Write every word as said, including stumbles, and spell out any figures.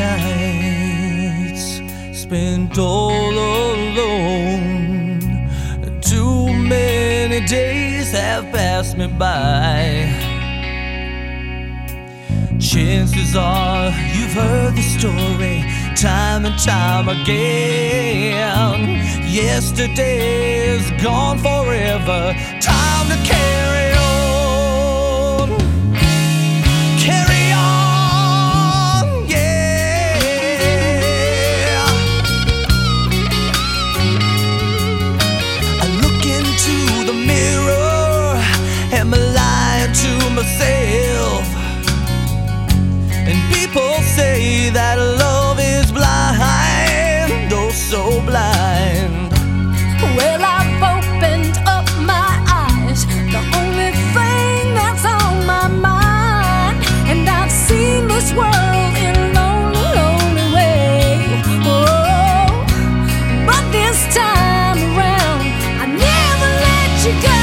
nights spent all alone. Too many days have passed me by. Chances are you've heard the story time and time again. Yesterday is gone forever. Time to carry on. Carry on, yeah. I look into the mirror. Am I lying to myself? And people say that love is blind, oh so blind. Well, I've opened up my eyes, the only thing that's on my mind, and I've seen this world in a lonely, lonely way. Oh, but this time around, I never let you go.